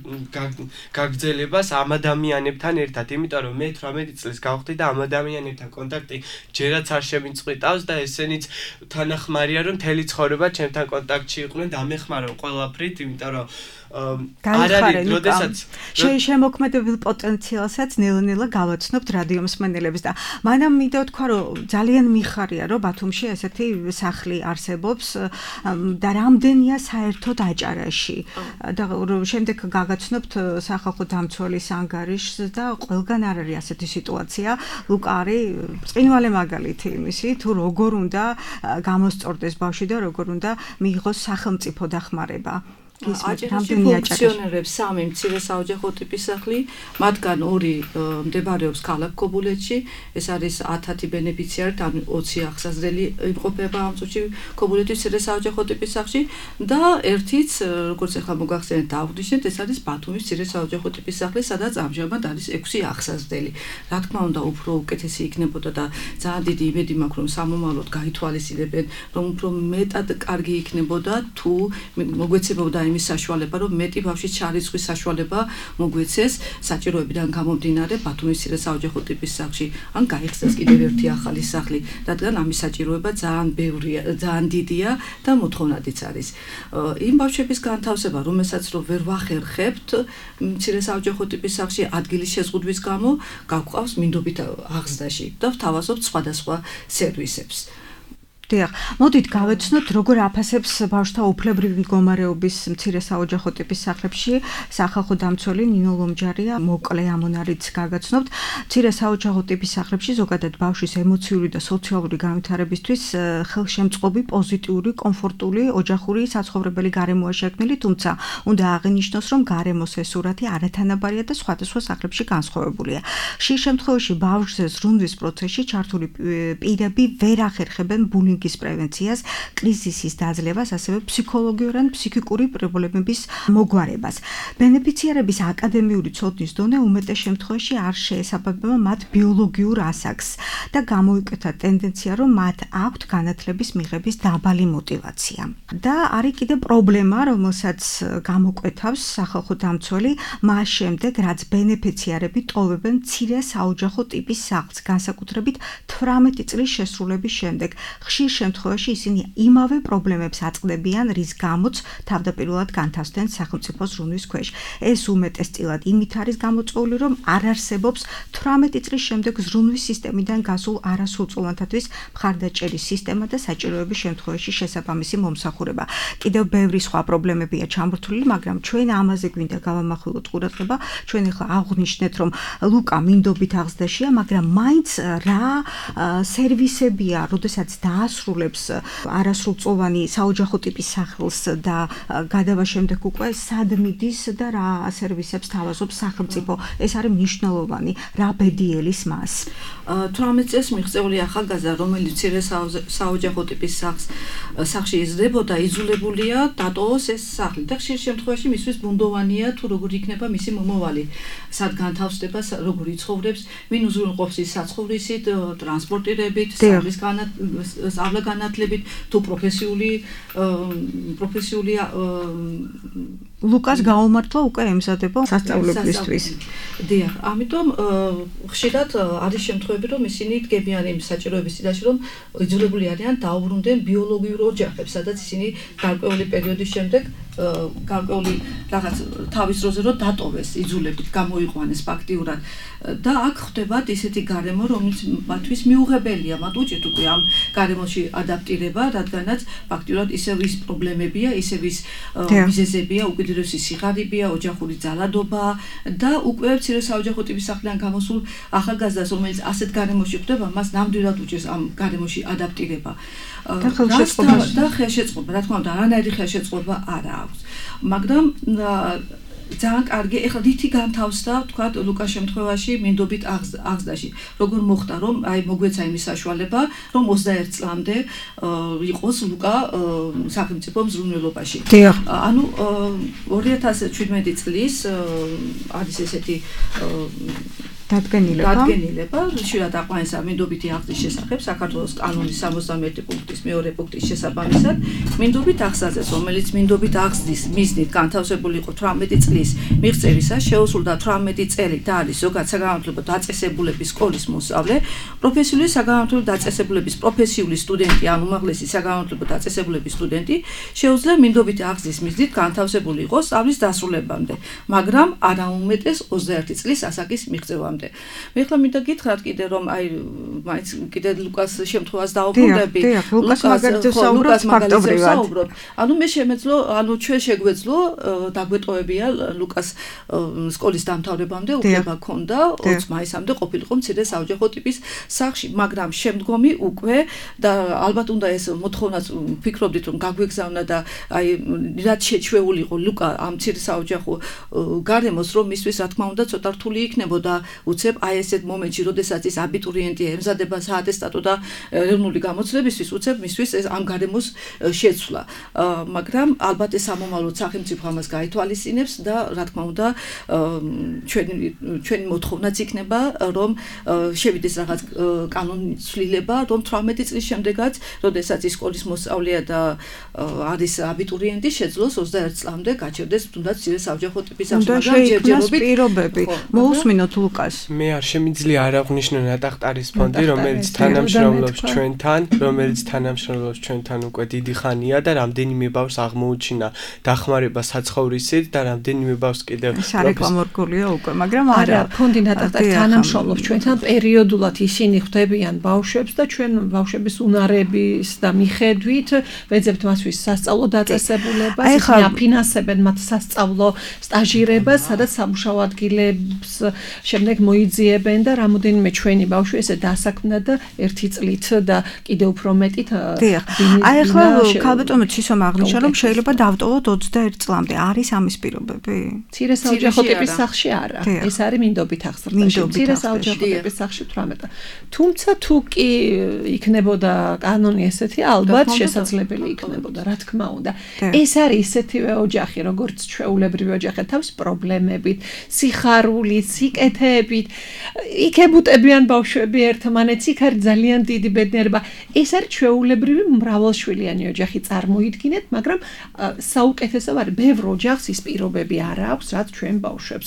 გაგრძელებას ამ ადამიანებთან ერთად, იმიტომ რომ მე თვრამეტი წლის გავხდი და ამ ადამიანებთან კონტაქტი ჯერაც არ შემიწყვიტავს და ესენიც თანახმარია, რომ მთელი ცხოვრება ჩემთან კონტაქტში იყვნენ და ამეხმარონ ყველაფრით, იმიტომ რომ არ არის, როდესაც შემოქმედებელ პოტენციალსაც ნელა-ნელა გავაცნობთ რადიო მსმენელებს და მანამ მინდა ვთქვა, რომ ძალიან მიხარია, რომ ბათუმში ესეთი სახლი არსებობს და რამდენია საერთოდ აჭარაში. და შემდეგ გაგაცნობთ სახალხო დამცველის ანგარიშს და ყველგან არ არის ასეთი სიტუაცია. ლუკა არის წინვალე მაგალითი იმისი, თუ როგორ უნდა გამოსწორდეს ბავშვი და როგორ უნდა მიიღოს სახელმწიფო დახმარება. აჭარაში ფუნქციონირებს სამი მცირე საოჯახო ტიპის სახლი, მათგან ორი მდებარეობს ქალაქ ქობულეთში, ეს არის ათათი ბენეფიციარი, ან ოცი აღსაზრდელი იმყოფება ამ წუთში ქობულეთის მცირე საოჯახო ტიპის სახლში და ერთიც, როგორც ახლა მოგახსენეთ და აღვნიშნეთ, ეს არის ბათუმის მცირე საოჯახო ტიპის სახლი, სადაც ამჟამად არის ექვსი აღსაზრდელი. რა თქმა უნდა, უფრო უკეთესი იქნებოდა და ძალიან დიდი იმედი მაქვს, რომ სამომავლოდ გაითვალისწინებენ, რომ უფრო მეტად კარგი იქნებოდა თუ მოგვეცებოდა იმის საშუალება, რომ მეტი ბავშვის ჩარიცხვის საშუალება მოგვეცეს საჭიროებიდან გამომდინარე ბათუმის მცირე საოჯახო ტიპის სახლში, ან გაიხსნას კიდევ ერთი ახალი სახლი, რადგან ამის საჭიროება ძალიან ბევრია, ძალიან დიდია და მოთხოვნადიც არის. იმ ბავშვების განთავსება, რომელსაც რო ვერ ვახერხებთ მცირე საოჯახო ტიპის სახლში ადგილის შეზღუდვის გამო, გაგვყავს მინდობით აღზრდაში და ვთავაზობთ სხვადასხვა სერვისებს. დიახ, მოდით გავეცნოთ, როგორ აფასებს ბავშვთა უფლებრივი მდგომარეობის მცირე საოჯახო ტიპის სახლებში სახალხო დამცველი ნინო ლომჯარია, მოკლე ამონარიც გაგაცნობთ. მცირე საოჯახო ტიპის სახლებში ზოგადად ბავშვის ემოციური და სოციალური განვითარებისთვის ხელშემწყობი, პოზიტიური, კომფორტული, ოჯახური საცხოვრებელი გარემოა შექმნილი, თუმცა უნდა აღინიშნოს, რომ გარემოს ეს სურათი არათანაბარია და სხვადასხვა სახლებში განსხვავებულია. ხშირ შემთხვევაში ბავშვზე ზრუნვის პროცესში ჩართული პირები ვერ ახერხებენ ბულინგ ის პრევენციას, კრიზისის დაძლევას, ასევე ფსიქოლოგიური ან ფსიქიკური პრობლემების მოგვარებას. ბენეფიციარების აკადემიური ცოდნის დონე უმეტეს შემთხვევაში არ შეესაბამება მათ ბიოლოგიურ ასაკს და გამოიკეთა ტენდენცია, რომ მათ აქვთ განათლების მიღების დაბალი მოტივაცია. და არის კიდევ პრობლემა, რომელსაც გამოკვეთავს სახალხო დამცველი, მას შემდეგ, რაც ბენეფიციარები ტოვებენ მცირე საოჯახო ტიპის სახლს, განსაკუთრებით თვრამეტი წლის შესრულების შემდეგ. ხშირ ეს შემთხვევაში ისინი იმავე პრობლემებს აწყდებიან, რის გამოც თავდაპირველად განთავსდნენ სახელმწიფო ზრუნვის ქვეშ. ეს უმეტესწილად იმით არის გამოწვეული, რომ არ არსებობს თვრამეტი წლის შემდეგ ზრუნვის სისტემიდან გასულ არასრულწლოვანთათვის მხარდაჭერის სისტემა და საჭიროების შემთხვევაში შესაბამისი მომსახურება. კიდევ ბევრი სხვა პრობლემებია ჩამორთული, მაგრამ ჩვენ ამაზე გვინდა გავამახვილოთ ყურადღება. ჩვენ ახლა აღვნიშნეთ, რომ ლუკა მინდობით აღზრდაშია, მაგრამ მაინც რა სერვისებია, როდესაც დაასრულებს არასრულწლოვანი საოჯახო ტიპის სახლს და გადავა შემდეგ უკვე სად მიდის და რა სერვისებს თავაზობს სახელმწიფო. ეს არის მნიშვნელოვანი. რა ბედიელის მას? თვრამეტ წელს მიღწეული ახალგაზრდა, რომელიც მცირე საოჯახო ტიპის სახლს სახლში იზრდებოდა, იძულებულია დატოვოს ეს სახლი და ხშირ შემთხვევაში მისთვის ბუნდოვანია თუ როგორ იქნება მისი მომავალი, სად განთავსდება, როგორ იცხოვრებს, ვინ უზრუნველყოფს ის საცხოვრისით, ტრანსპორტირებით, სწავლა განათლებით, თუ პროფესიული პროფესიული ლუკას გაუმართლა უკვე ემზადება სასწავლებლისთვის. დიახ, ამიტომ ხშირად არის შემთხვევები, რომ ისინი დგებიან იმ საჭიროების წინაშე, რომ იძულებული არიან დაუბრუნდნენ ბიოლოგიურ ოჯახებს, სადაც ისინი გარკვეული პერიოდის შემდეგ გარკვეული რაღაც თავის დროზე რომ დატოვეს იძულებით, გამოიყვანეს ფაქტიურად და აქ ხდებათ ისეთი გარემო, რომელიც მათთვის მიუღებელია, მათ უჭირთ უკვე ამ გარემოში ადაპტირება, რადგანაც ფაქტიურად ისევ ის პრობლემებია, ისევ ის მიზეზებია, უკიდურესი სიღარიბეა, ოჯახური ძალადობა და უკვე მცირე საოჯახო ტიპის სახლიდან გამოსულ ახალგაზრდას, რომელიც ასეთ გარემოში ხდება, მას ნამდვილად უჭირს ამ გარემოში ადაპტირება. და ხელშეწყობა, რა თქმა უნდა, არანაირი ხელშეწყობა არ აქვს. მაგრამ ძალიან კარგი, ეხლა რითი განთავსდა, თქვათ, ლუკას შემთხვევაში მინდობით აღზრდაში. როგორ მოხდა, რომ აი მოგვეცა იმის საშუალება, რომ ოცდაერთ წლამდე იყოს ლუკა სახელმწიფო მზრუნველობაში. ანუ ორი ათას ჩვიდმეტი წლის არის ესეთი დადგენილება. დადგენილება, ხშირად აყვანეს მინდობითი აღზრდის შესახებ საქართველოს კანონის სამოცდამეერთი პუნქტის მეორე პუნქტის შესაბამისად, მინდობით აღზრდას, რომელიც მინდობით აღზრდის მიზნით განთავსებული იყო თვრამეტი წლის მიღწევისას, შეუსრულდა თვრამეტი წელი და არის ზოგად საგანმანათლებლო დაწესებულების სკოლის მოსწავლე, პროფესიული საგანმანათლებლო დაწესებულების პროფესიული სტუდენტი ან უმაღლესი საგანმანათლებლო დაწესებულების სტუდენტი, შეუძლია მინდობითი აღზრდის მიზნით განთავსებული იყოს სწავლის დასრულებამდე, მაგრამ არა უმეტეს ოცდაერთი წლის ასაკის მიღწევამდე. მე ხლა მინდა გითხრათ კიდე რომ აი მაინც კიდე ლუკას შემთხვევას დაუბრუნდებით. ლუკას მაგალითზე საუბრობთ. ანუ მე შემეძლო, ანუ ჩვენ შეგვეძლო დაგვეტოვებია ლუკას სკოლის დამთავრებამდე უფლება ჰქონდა ოც მაისამდე ყოფილიყო მცირე საოჯახო ტიპის სახლში, მაგრამ შემდგომი უკვე და ალბათ უნდა ეს მოთხოვნაც ვფიქრობდით რომ გაგვეგზავნა და აი რაც შეჩვეულიყო ლუკა ამ მცირე საოჯახო გარემოს რომ მისთვის რა თქმა უნდა ცოტა რთული იქნებოდა უცებ აი ესეთ მომენტში, როდესაც ის აბიტურიენტი ემზადება საატესტატო და ეროვნული გამოცდილებისთვის, უცებ მისთვის ეს ამ გარემოს შეცვლა. მაგრამ ალბათ ეს ამომავლოდ სახელმწიფო ამას გაითვალისწინებს და რა თქმა უნდა ჩვენი ჩვენი მოთხოვნაც იქნება, რომ შევიდეს რაღაც კანონის ცვლილება, რომ თვრამეტი წლის შემდეგაც, როდესაც ის სკოლის მოსწავლეა და არის აბიტურიენტი, შეძლოს ოცდაერთ წლამდე გაჩერდეს თუნდაც მცირე საოჯახო ტიპის სახლში, მაგრამ ჯერჯერობით პირობები. მოусმინოთ ლუკას. მე არ შემიძლია არ აღვნიშნო ნატახტარის ფონდი, რომელიც თანამშრომლობს ჩვენთან, რომელიც თანამშრომლობს ჩვენთან უკვე დიდი ხანია და რამდენიმე ბავშვს აღმოუჩინა დახმარება საცხოვრისით და რამდენიმე ბავშვს კიდევ სარეკლამო რგოლია უკვე, მაგრამ არა, ფონდი ნატახტარი თანამშრომლობს ჩვენთან პერიოდულად ისინი ხვდებიან ბავშვებს და ჩვენ ბავშვების უნარების და მიხედვით ვეძებთ მასთვის სასწავლო დაწესებულებას, ისინი აფინანსებენ მათ სასწავლო სტაჟირებას, სადაც სამუშაო ადგილებს შემდეგ მოიძიებენ და რამოდენიმე ჩვენი ბავშვი ესე დასაქმდა და ერთი წლით და კიდევ უფრო მეტით. აი ახლა ქალბატონო ცისომ აღნიშნა რომ შეიძლება დავტოვოთ ოცდაერთ წლამდე. არის ამის პირობები? მცირე საოჯახო ტიპის სახლში არა. ეს არის მინდობით აღზრდაში. მცირე საოჯახო ტიპის სახლში თვრამეტი. თუმცა თუ კი იქნებოდა კანონი ესეთი, ალბათ შესაძლებელი იქნებოდა, რა თქმა უნდა. ეს არის ისეთივე ოჯახი, როგორც ჩვეულებრივი ოჯახი, თავის პრობლემებით, სიხარულით, სიკეთეებით. იქ ებუტებიან ბავშვები ერთმანეთს, იქ არის ძალიან დიდი ბედნიერება. ეს არის ჩვეულებრივი მრავალშვილიანი ოჯახი წარმოიდგინეთ, მაგრამ საუკეთესო არის ბევრ ოჯახს ის პირობები არ აქვს, რაც ჩვენ ბავშვებს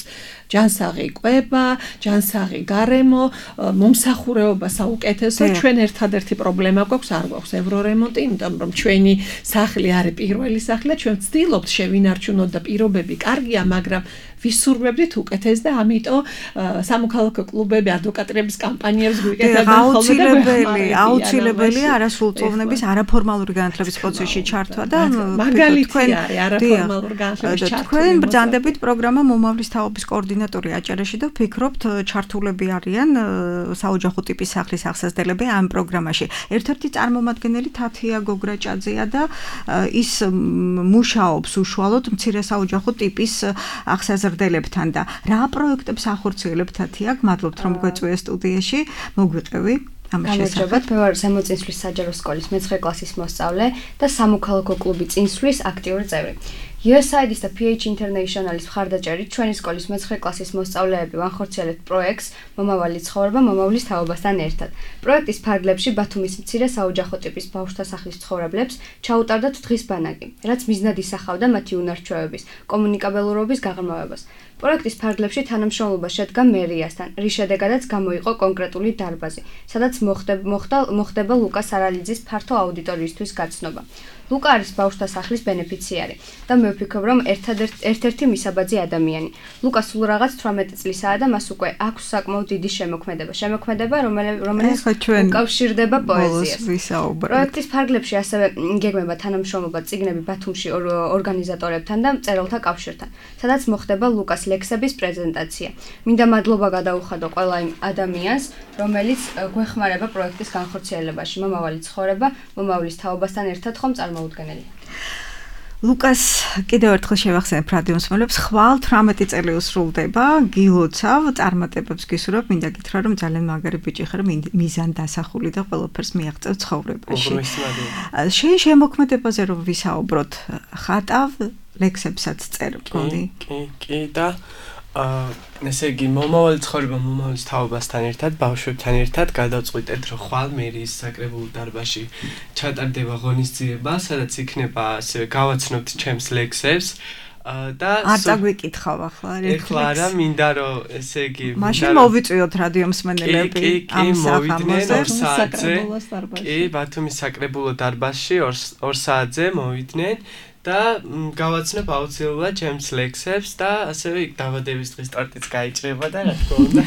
ჯანსაღი კვება, ჯანსაღი გარემო, მომსახურეობა საუკეთესო. ჩვენ ერთადერთი პრობლემა გვაქვს, არ გვაქვს ევრორემონტი, იმიტომ რომ ჩვენი სახლი არის პირველი სახლი და ჩვენ ვცდილობთ შევინარჩუნოთ და პირობები კარგია, მაგრამ ვისურვებდით უკეთეს და ამიტომ სამოქალაქო კლუბები, ადვოკატების კამპანიებს გვიკეთებენ ხოლმე და აუცილებელი, აუცილებელია არასრულწლოვნების არაფორმალური განათლების პროცესში ჩართვა და მაგალითი არის არაფორმალური განათლების ჩართვა. თქვენ ბრძანდებით პროგრამა მომავლის თაობის კოორდინატორი აჭარაში და ვფიქრობთ ჩართულები არიან საოჯახო ტიპის სახლის აღსაზრდელები ამ პროგრამაში. ერთ-ერთი წარმომადგენელი თათია გოგრაჭაძეა და ის მუშაობს უშუალოდ მცირე საოჯახო ტიპის აღსაზრდელებთან და რა პროექტებს ახორციელებთ თათია? მადლობთ რომ გვეწვია სტუდიაში. მოგვიყევი ამას შესახებ. მე ვარ ზემოწინსვლის საჯარო სკოლის მეცხრე კლასის მოსწავლე და სამოქალაქო კლუბი წინსვლის აქტიური წევრი. იუ ეს აი დი-ის და პი ეიჩ International-ის მხარდაჭერით ჩვენი სკოლის მეცხრე კლასის მოსწავლეები ვანხორციელებთ პროექტს მომავალი ცხოვრება მომავლის თაობასთან ერთად. პროექტის ფარგლებში ბათუმის მცირე საოჯახო ტიპის ბავშვთა სახლის მცხოვრებლებს ჩაუტარდათ დღის ბანაკი, რაც მიზნად ისახავდა მათი უნარჩვევების, კომუნიკაბელურობის გაღრმავებას. პროექტის ფარგლებში თანამშრომლობა შედგა მერიასთან, რის შედეგადაც გამოიყო კონკრეტული დარბაზი, სადაც მოხდება მოხდება ლუკას არალიძის ფართო აუდიტორიისთვის გაცნობა. ლუკა არის ბავშვთა სახლის ბენეფიციარი და მე ვფიქრობ, რომ ერთ-ერთი მისაბაძი ადამიანი. ლუკა სულ რაღაც თვრამეტი წლისაა და მას უკვე აქვს საკმაოდ დიდი შემოქმედება. შემოქმედება, რომელიც უკავშირდება პოეზიას. პროექტის ფარგლებში ასევე გეგმება თანამშრომლობა წიგნები ბათუმში ორგანიზატორებთან და მწერალთა კავშირთან, სადაც მოხდება ლუკას ლექსების პრეზენტაცია. მინდა მადლობა გადაუხადო ყველა იმ ადამიანს, რომელიც გვეხმარება პროექტის განხორციელებაში. მომავალი ცხოვრება, მომავლის თაობასთან ერთად ხომ წარმოუდგენელია. ლუკას კიდევ ერთხელ შევახსენებ რადიო მსმენელებს, ხვალ თვრამეტი წელი უსრულდება, გილოცავ, წარმატებებს გისურვებ, მინდა გითხრა რომ ძალიან მაგარი ბიჭი ხარ, მიზან დასახული და ყველაფერს მიაღწევ ცხოვრებაში. შენ შემოქმედებაზე რომ ვისაუბროთ, ხატავ, ლექსებსაც წერ, მგონი? კი, კი და ესე იგი მომავალი ცხოვრება მომავლის თაობასთან ერთად, ბავშვებთან ერთად გადავწყვიტეთ, რომ ხვალ მერიის საკრებულო დარბაზში ჩატარდება ღონისძიება, სადაც იქნება ასევე გავაცნობთ ჩემს ლექსებს და არ წაგვიკითხავ ახლა ეხლა არა, მინდა რომ ესე იგი მაშინ მოვიწვიოთ რადიო მსმენელები ამ საქმეზე. კი, ბათუმის საკრებულო დარბაზში ორ საათზე მოვიდნენ. და გავაცნობ აუცილებლად ჩემს ლექსებს და ასევე იქ დაბადების დღის ტორტიც გაიჭრება და რა თქმა უნდა.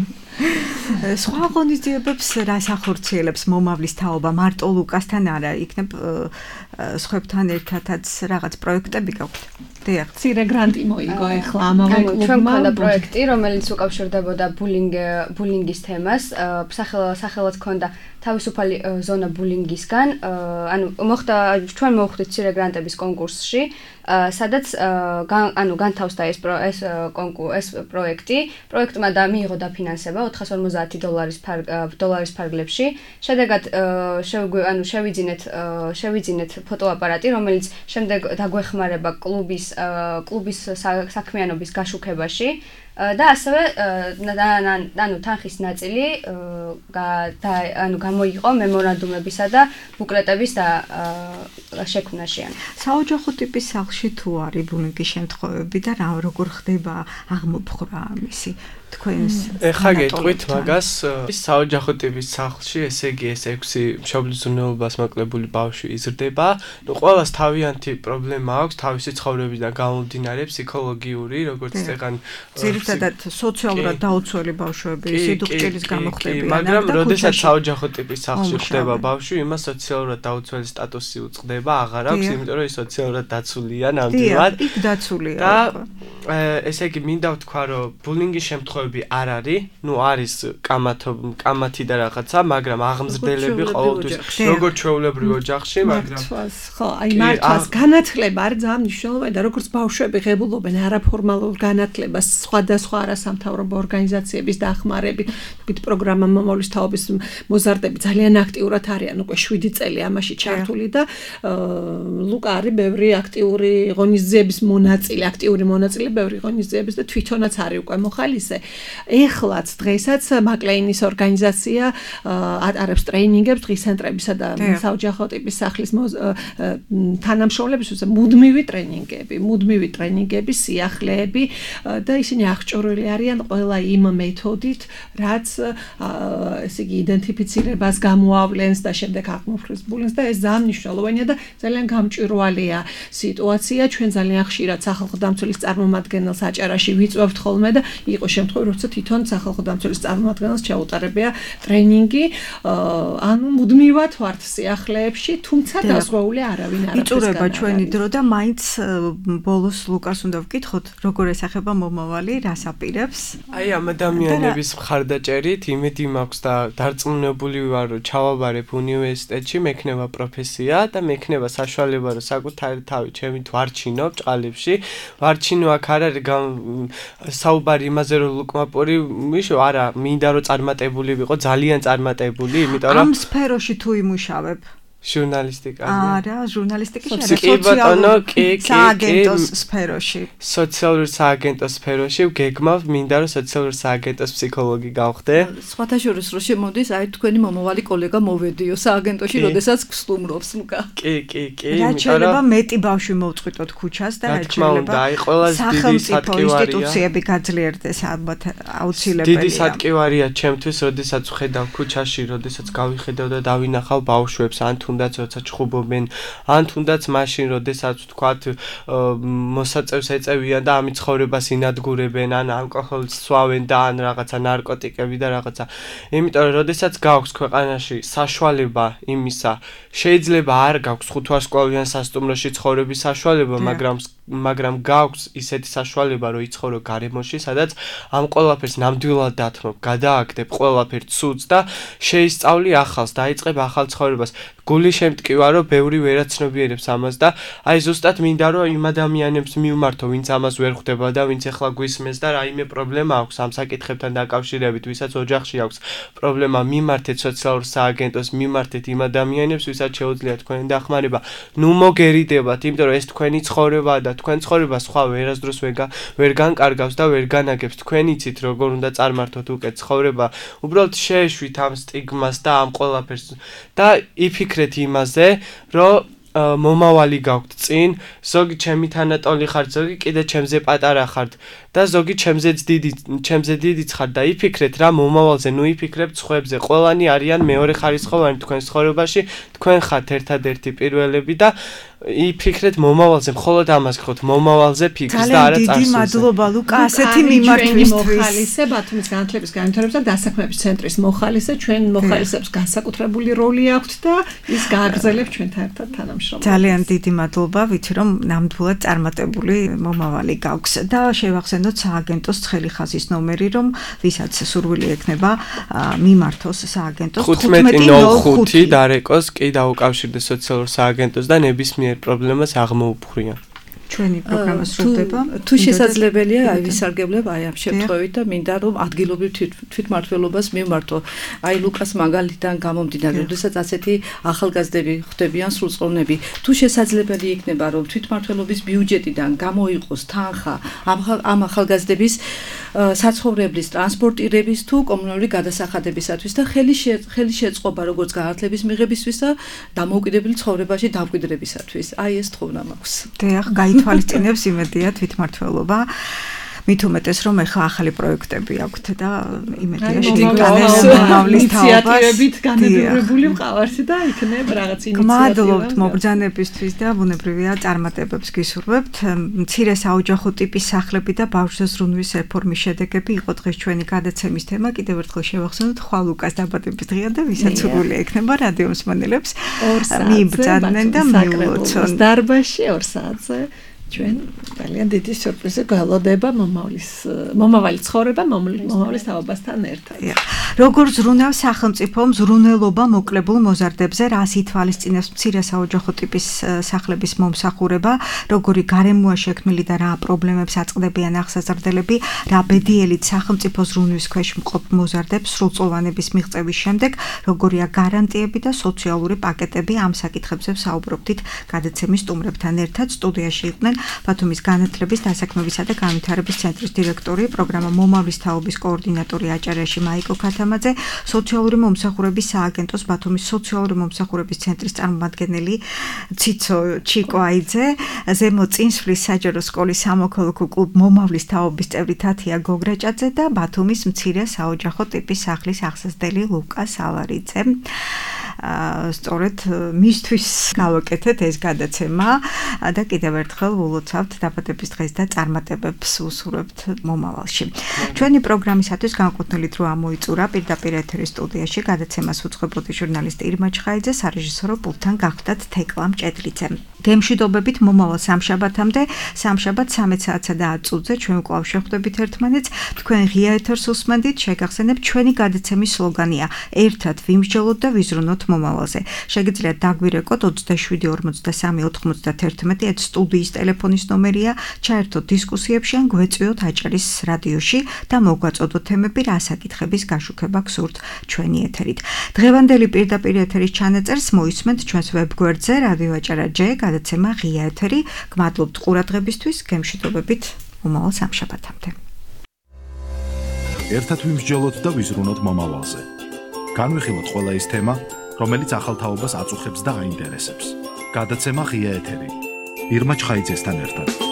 სხვა ღონისძიებებს რას ახორციელებს მომავლის თაობა? მარტო ლუკასთან არა, იქნებ სხვებთან ერთადაც რაღაც პროექტები გაქვთ? დიახ, მცირე გრანტი მოიგო ახლა ამავე კლუბმა. ჩვენ მქონდა პროექტი, რომელიც უკავშირდებოდა ბულინგის თემას. სახელად ჰქონდა თავისუფალი ზონა ბულინგისგან. ანუ მოხდა ჩვენ მოვხვდით მცირე გრანტების კონკურსში, სადაც ანუ განთავსდა ეს ეს ეს პროექტი. პროექტმა და მიიღო დაფინანსება ოთხას ორმოცდაათი დოლარის დოლარის ფარგლებში. შედეგად ანუ შევიძინეთ შევიძინეთ ფოტოაპარატი, რომელიც შემდეგ დაგვეხმარება კლუბის კლუბის საქმიანობის გაშუქებაში. და ასევე ანუ თანხის ნაწილი ანუ გამოიყო მემორანდუმებისა და ბუკლეტების და შექმნაში. საოჯახო ტიპის სახლში თუ არის ბულინგის შემთხვევები და რა როგორ ხდება აღმოფხვრა ამისი თქვენს? ეხლა გეტყვით მაგას, საოჯახო ტიპის სახლში, ესე იგი ეს ექვსი მშობლის ზრუნველობას მოკლებული ბავშვი იზრდება. ნუ ყველას თავიანთი პრობლემა აქვს, თავისი ცხოვრებიდან გამომდინარე, ფსიქოლოგიური, როგორც წეგან ძირითადად სოციალურად დაუცველი ბავშვები, სიდუხჭირის გამო ხდებიან. მაგრამ როდესაც საოჯახო ტიპის სახლში ხდება ბავშვი, იმას სოციალურად დაუცველი სტატუსი უწყდება, აღარ აქვს, იმიტომ რომ ის სოციალურად დაცულია ნამდვილად. იქ დაცულია. და ესე იგი მინდა ვთქვა, რომ ბულინგის შემთხვევები არ არის, ნუ არის კამათი და რაღაცა, მაგრამ აღმზრდელები ყოველთვის როგორც ჩვეულებრივ ოჯახში, მაგრამ ხო, აი მართლაც განათლება არის ძალიან მნიშვნელოვანი და როგორც ბავშვები ღებულობენ არაფორმალურ განათლებას სხვადასხვა არასამთავრობო ორგანიზაციების დახმარებით, თქვით პროგრამა მომავლის თაობის მოზარდები ძალიან აქტიურად არიან უკვე შვიდი წელი ამაში ჩართული და ლუკა არის ბევრი აქტიური ღონისძიების მონაწილე, აქტიური მონაწილე ბევრი ღონისძიების და თვითონაც არის უკვე მოხალისე. ეხლაც დღესაც მაკლეინის ორგანიზაცია ატარებს ტრეინინგებს დღის ცენტრებისა და საოჯახო ტიპის სახლის თანამშრომლებისთვის მუდმივი ტრეინინგები, მუდმივი ტრეინინგები, სიახლეები და ისინი აღჭურვილი არიან ყველა იმ მეთოდით, რაც ესე იგი იდენტიფიცირებას გამოავლენს და შემდეგ აღმოფხვრისბულენს და ეს ძალიან მნიშვნელოვანია და ძალიან გამჭვირვალეა სიტუაცია. ჩვენ ძალიან ხშირად სახალხო დამცველის წარმომადგენელს აჭარაში ვიწვევთ ხოლმე და იყო შემთხვევა, როცა თვითონ სახალხო დამცველის წარმომადგენელს ჩაუტარებია ტრენინგი, ანუ მუდმივად ვართ სიახლეებში, თუმცა დაზღვეული არავინ არ არის. იწურება ჩვენი დრო და მაინც ბოლოს ლუკას უნდა ვკითხოთ, როგორ ესახება მომავალი, რას აპირებს? აი ამ ადამიანების მხარდაჭერით იმედი მაქვს და დარწმუნებული ვარ, რომ ჩავაბარებ უნივერსიტეტში, მექნება პროფესია და მექნება საშუალება, რომ საკუთარი თავი ჩემი ვარჩინო ბჭყალებში. ვარჩინო აქ არ არის საუბარი იმაზე, რომ ლუკმაპური მიშო არა, მინდა რომ წარმატებული ვიყო, ძალიან წარმატებული, იმიტომ რომ ამ სფეროში თუ იმუშავებ ჟურნალისტიკაზე. არა, ჟურნალისტიკაში არა, სოციალური სააგენტოს სფეროში. სოციალური სააგენტოს სფეროში გეგმავ მინდა რომ სოციალური სააგენტოს ფსიქოლოგი გავხდე. სხვათა შორის რო შემოდის, აი თქვენი მომავალი კოლეგა მოვედიო სააგენტოში, როდესაც გსტუმრობს ლუკა. კი, კი, კი, რა შეიძლება მეტი ბავშვი მოვწყვიტოთ ქუჩას და რა შეიძლება სახელმწიფო ინსტიტუციები გაძლიერდეს ალბათ აუცილებელია. დიდი სატკივარია ჩემთვის, როდესაც ვხედავ ქუჩაში, როდესაც გავიხედავ და დავინახავ ბავშვებს ან თუნდაც როცა ჩხუბობენ, ან თუნდაც მაშინ, როდესაც ვთქვათ, მოსაწევს ეწევიან და ამის ცხოვრებას ინადგურებენ, ან ალკოჰოლს სვავენ და ან რაღაცა ნარკოტიკები და რაღაცა. იმიტომ რომ როდესაც გაქვს ქვეყანაში საშუალება იმისა, შეიძლება არ გაქვს ხუთვარსკვლავიან სასტუმროში ცხოვრების საშუალება, მაგრამ მაგრამ გაქვს ისეთი საშუალება, რომ იცხოვრო გარემოში, სადაც ამ ყველაფერს ნამდვილად დათმობ, გადააგდებ ყველაფერს ცუდს და შეისწავლი ახალს, დაიწყებ ახალ ცხოვრებას. გული შემტკივა, რომ ბევრი ვერაცნობიერებს ამას და აი ზუსტად მინდა რომ იმ ადამიანებს მივმართო, ვინც ამას ვერ ხვდება და ვინც ახლა გვისმენს და რაიმე პრობლემა აქვს ამ საკითხებთან დაკავშირებით, ვისაც ოჯახში აქვს პრობლემა, მიმართეთ სოციალურ სააგენტოს, მიმართეთ იმ ადამიანებს, ვისაც შეუძლიათ თქვენი დახმარება. ნუ მოგერიდებათ, იმიტომ რომ ეს თქვენი ცხოვრებაა და თქვენ ცხოვრებას სხვა ვერასდროს ვერ განკარგავს და ვერ განაგებს. თქვენ იცით როგორ უნდა წარმართოთ უკეთ ცხოვრება. უბრალოდ შეეშვით ამ სტიგმას და ამ ყველაფერს და იფიქრეთ იმაზე, რომ მომავალი გაქვთ წინ, ზოგი ჩემი თანატოლი ხართ, ზოგი კიდე ჩემზე პატარა ხართ და ზოგი ჩემზეც დიდი, ჩემზე დიდიც ხართ და იფიქრეთ რა მომავალზე, ნუ იფიქრებთ სხვებზე. ყველანი არიან მეორე ხარისხოვანი თქვენ ცხოვრებაში, თქვენ ხართ ერთადერთი პირველები და იფიქრეთ მომავალზე, მხოლოდ ამას გხოთ, მომავალზე ფიქრს და არა წარსულზე. ძალიან დიდი მადლობა ლუკა, ასეთი მიმართვისთვის. მოხალისე ბათუმის განათლების განვითარების და დასაქმების ცენტრის მოხალისე, ჩვენ მოხალისებს განსაკუთრებული როლი აქვთ და ის გააგრძელებს ჩვენთან ერთად თანამშრომლობას. ძალიან დიდი მადლობა, ვიცი რომ ნამდვილად წარმატებული მომავალი გაქვს და შევახსენოთ სააგენტოს ცხელი ხაზის ნომერი, რომ ვისაც სურვილი ექნება მიმართოს სააგენტოს ხუთმეტი ნოლ ხუთი დარეკოს, კი დაუკავშირდეს სოციალურ სააგენტოს და ნებისმიერ პრობლემას აღმოუფრიან. ჩვენი პროგრამა სრულდება. თუ შესაძლებელია, აი ვისარგებლებ აი ამ შემთხვევით და მინდა რომ ადგილობრივ თვითმმართველობას მიმართო. აი ლუკას მაგალითიდან გამომდინარე, როდესაც ასეთი ახალგაზრდები ხდებიან სრულწლოვნები, თუ შესაძლებელი იქნება რომ თვითმმართველობის ბიუჯეტიდან გამოიყოს თანხა ამ ახალგაზრდების საცხოვრებლის, ტრანსპორტირების თუ კომუნალური გადასახადებისათვის და ხელი ხელი შეწყობა როგორც განათლების მიღებისთვის და დამოუკიდებელი ცხოვრებაში დამკვიდრებისათვის. აი ეს თხოვნა მაქვს. დიახ, გაითვალისწინებს იმედია თვითმმართველობა. მით უმეტეს რომ ეხლა ახალი პროექტები აქვთ და იმედია შეგანებავლის ინიციატივებით განადგურებული ვყავართ და იქნებ რაღაც ინიციატივა. მადლობთ მობრძანებისთვის და ბუნებრივია წარმატებებს გისურვებთ. მცირე საოჯახო ტიპის სახლები და ბავშვთა ზრუნვის რეფორმის შედეგები იყო დღეს ჩვენი გადაცემის თემა. კიდევ ერთხელ შევახსენოთ ხვალ ლუკას დაბადების დღეა და ვისაც სურვილი ექნება რადიო მსმენელებს მიიბრძადნენ და მიულოცონ დარბაზში ორ საათზე. ჩვენ ძალიან დიდი სიურპრიზი გველოდება მომავლის მომავალი ცხოვრება მომავლის თაობასთან ერთად. როგორ ზრუნავს სახელმწიფო მზრუნველობა მოკლებულ მოზარდებზე, რას ითვალისწინებს მცირე საოჯახო ტიპის სახლების მომსახურება, როგორი გარემოა შექმნილი და რა პრობლემებს აწყდებიან აღსაზრდელები, რა ბედიელით სახელმწიფო ზრუნვის ქვეშ მყოფ მოზარდებს სრულწლოვანების მიღწევის შემდეგ, როგორია გარანტიები და სოციალური პაკეტები, ამ საკითხებზე ვსაუბრობდით გადაცემის სტუმრებთან ერთად. სტუდიაში იყვნენ ბათუმის განათლების, დასაქმებისა და განვითარების ცენტრის დირექტორი, პროგრამა მომავლის თაობის კოორდინატორი აჭარაში მაიკო ქათამაძე, სოციალური მომსახურების სააგენტოს ბათუმის სოციალური მომსახურების ცენტრის წარმომადგენელი ციცო ჩიკოაიძე, ზემო წინსვლის საჯარო სკოლის სამოქალაქო კლუბ მომავლის თაობის წევრი თათია გოგრაჭაძე და ბათუმის მცირე საოჯახო ტიპის სახლის ახსასდელი ლუკა სალარიძე. სწორედ მისთვის გავაკეთეთ ეს გადაცემა და კიდევ ერთხელ ვილოცავთ დაბადების დღეს და წარმატებებს უსურვებთ მომავალში. ჩვენი პროგრამისათვის განკუთვნილი დრო ამოიწურა პირდაპირ ეთერის სტუდიაში გადაცემას უძღვებოდი ჟურნალისტი ირმა ჩხაიძე, სარეჟისორო პულტთან გახდათ თეკლა მჭედლიძე. გემშვიდობებით მომავალ სამშაბათამდე, სამშაბათ სამი საათსა და ათ წუთზე ჩვენ კვლავ შევხვდებით ერთმანეთს. თქვენ ღია ეთერს უსმენდით, შეგახსენებთ ჩვენი გადაცემის სლოგანია: ერთად ვიმსჯელოთ და ვიზრუნოთ მომავალზე. შეგიძლიათ დაგვირეკოთ ოცდაშვიდი ორმოცდასამი ოთხმოცდაათერთმეტი ეს სტუდიის ტელეფონის ნომერია, ჩაერთოთ დისკუსიებში ან გვეწვიოთ აჭარის რადიოში და მოგვაწოდოთ თემები, რა საკითხების გაშუქება გსურთ ჩვენი ეთერით. დღევანდელი პირდაპირ ეთერის ჩანაწერს მოისმენთ ჩვენს ვებგვერდზე რადიო აჭარა ჯე, გადაცემა ღია ეთერი. გმადლობთ ყურადღებისთვის, გემშვიდობებით მომავალ სამშაბათამდე. ერთად ვიმსჯელოთ და ვიზრუნოთ მომავალზე. განვიხილოთ ყველა ის თემა, რომელიც ახალ თაობას აწუხებს და აინტერესებს. გადაცემა ღია ეთერი. ირმა ჩხაიძესთან ერთად.